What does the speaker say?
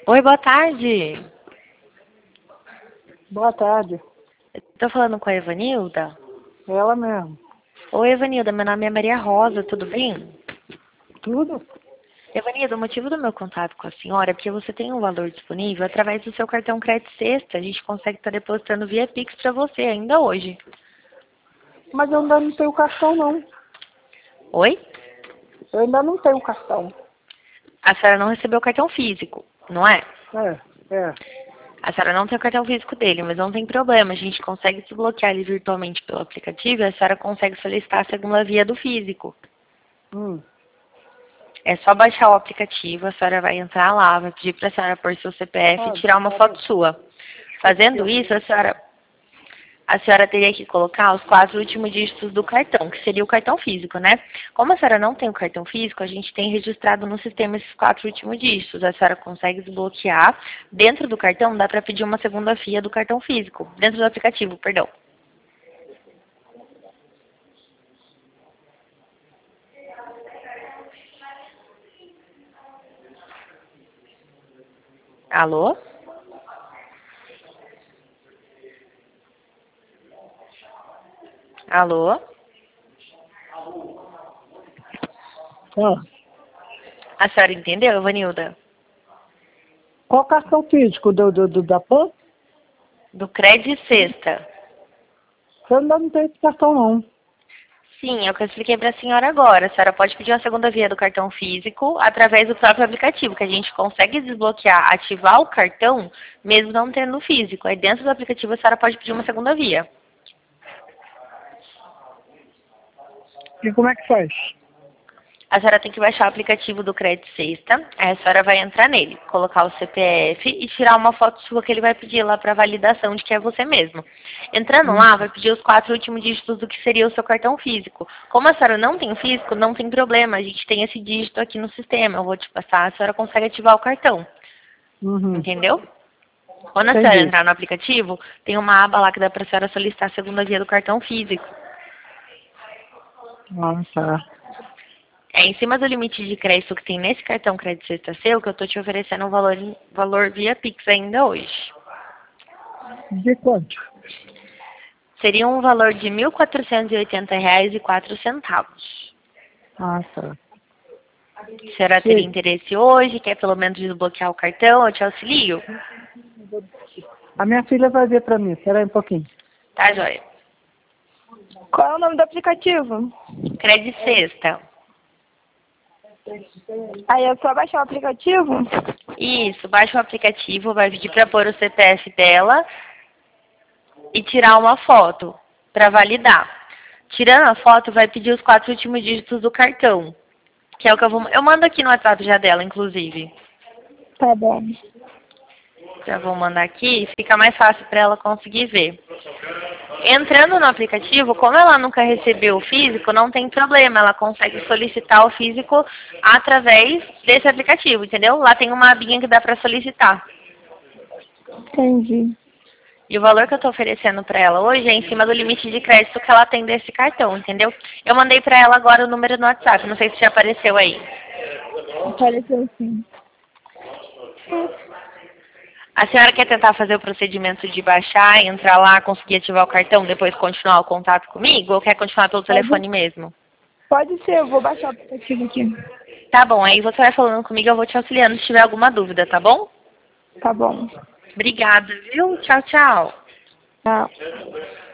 Oi, boa tarde. Boa tarde. Estou falando com a Evanilda? Ela mesmo. Oi, Evanilda, meu nome é Maria Rosa, tudo bem? Tudo? Evanilda, o motivo do meu contato com a senhora é porque você tem um valor disponível através do seu cartão Crédito Sexta. A gente consegue estar depositando via Pix para você ainda hoje. Mas eu ainda não tenho cartão, não. Oi? Eu ainda não tenho cartão. A senhora não recebeu o cartão físico, não é? É. A senhora não tem o cartão físico dele, mas não tem problema. A gente consegue desbloquear ele virtualmente pelo aplicativo e a senhora consegue solicitar a segunda via do físico. Hum. É só baixar o aplicativo, a senhora vai entrar lá, vai pedir para a senhora pôr seu CPF e tirar uma foto sua. Fazendo isso, a senhora teria que colocar os 4 últimos dígitos do cartão, que seria o cartão físico, né? Como a senhora não tem o cartão físico, a gente tem registrado no sistema esses 4 últimos dígitos. A senhora consegue desbloquear. Dentro do cartão, dá para pedir uma segunda via do cartão físico. Dentro do aplicativo, perdão. Alô? Alô? Ah. A senhora entendeu, Vanilda? Qual cartão físico da PAN? Do Crédito Sexta. Eu ainda não tenho esse cartão, não. Sim, é o que eu expliquei para a senhora agora. A senhora pode pedir uma segunda via do cartão físico através do próprio aplicativo, que a gente consegue desbloquear, ativar o cartão, mesmo não tendo o físico. Aí dentro do aplicativo a senhora pode pedir uma segunda via. E como é que faz? A senhora tem que baixar o aplicativo do Crédito Sexta, aí a senhora vai entrar nele, colocar o CPF e tirar uma foto sua que ele vai pedir lá para validação de que é você mesmo. Entrando lá, vai pedir os 4 últimos dígitos do que seria o seu cartão físico. Como a senhora não tem o físico, não tem problema, a gente tem esse dígito aqui no sistema, eu vou te passar, a senhora consegue ativar o cartão, Uhum. entendeu? Quando a senhora Entendi. entrar no aplicativo, tem uma aba lá que dá para a senhora solicitar a segunda via do cartão físico. Ah, tá. É em cima do limite de crédito que tem nesse cartão Crédito Sexta seu que eu estou te oferecendo um valor via Pix ainda hoje. De quanto? Seria um valor de R$ 1.480,04. Ah, tá. A senhora teria Sim. interesse hoje? Quer pelo menos desbloquear o cartão? Eu te auxilio? A minha filha vai ver pra mim. Espera aí um pouquinho. Tá, joia? Qual é o nome do aplicativo? Crédito Sexta. Aí é só baixar o aplicativo? Isso, baixa o aplicativo, vai pedir para pôr o CPF dela e tirar uma foto para validar. Tirando a foto, vai pedir os 4 últimos dígitos do cartão, que é o que eu vou... Eu mando aqui no WhatsApp já dela, inclusive. Tá bom. Já vou mandar aqui, fica mais fácil para ela conseguir ver. Entrando no aplicativo, como ela nunca recebeu o físico, não tem problema, ela consegue solicitar o físico através desse aplicativo, entendeu? Lá tem uma abinha que dá para solicitar. Entendi. E o valor que eu estou oferecendo para ela hoje é em cima do limite de crédito que ela tem desse cartão, entendeu? Eu mandei para ela agora o número no WhatsApp, não sei se já apareceu aí. Apareceu sim. A senhora quer tentar fazer o procedimento de baixar, entrar lá, conseguir ativar o cartão, depois continuar o contato comigo? Ou quer continuar pelo telefone mesmo? Pode ser, eu vou baixar o aplicativo aqui. Tá bom, aí você vai falando comigo, eu vou te auxiliando se tiver alguma dúvida, tá bom? Tá bom. Obrigada, viu? Tchau, tchau. Tchau.